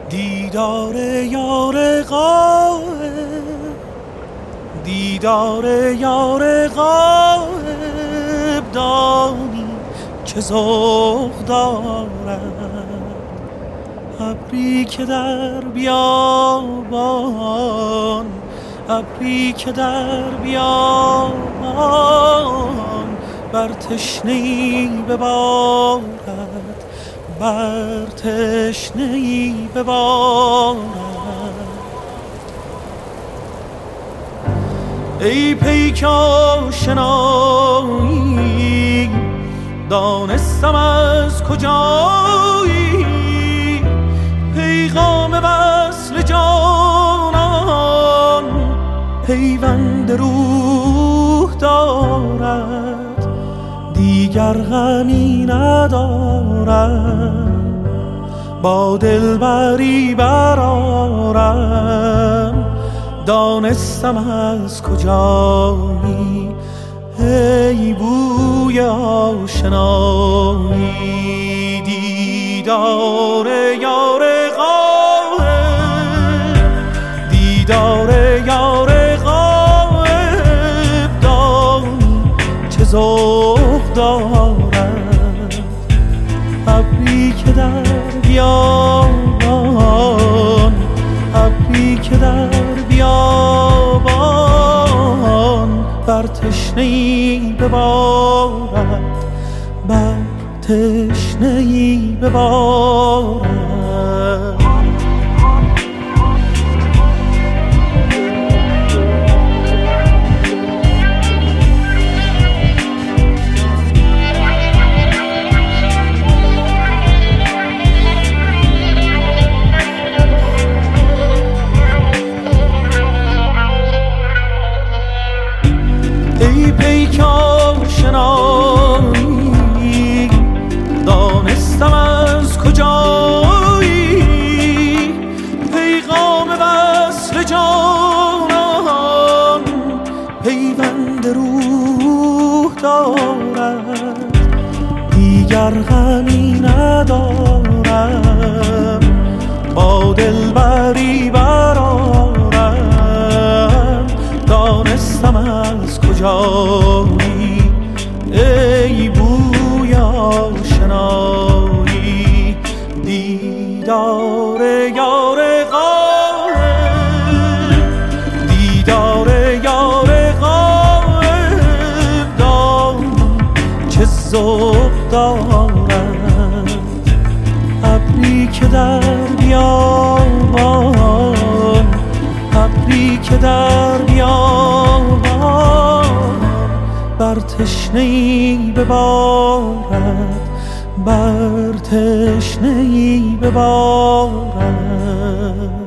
دیدار یار غایب، دیدار یار غایب، دانی که ذوق دارد. ابری که در بیابان، ابری که در بیابان، بر تشنه‌ای ببارد، بر تشنه‌ای ببارد. ای پیک آشنایی، دانستم از کجایی، پیغام وصل جانان پیوند روح دارد. دیگر غمی ندارم، با دلبری برآرم، دانستم از کجایی. ای بوی آشنایی، دیدار یار غایب، دیدار یار غایب، دانی چه ذوق دارد. ابری که در بیابان، ابری که در بیابان، بر تشنه‌ای ببارد، بر تشنه‌ای ببارد. ای پیک آشنایی، دانستم از کجایی، پیغام وصل جانان پیوند روح دارد. دیگر غمی ندارم، با دلبری برآرم، دانستم از کجایی. ای بوی آشنایی، دیدار یار غایب، دیدار یار غایب، دانی چه ذوق دارد. ابری که در بیابان، ابری که در بیابان، بر تشنه‌ای ببارد، بر تشنه‌ای ببارد.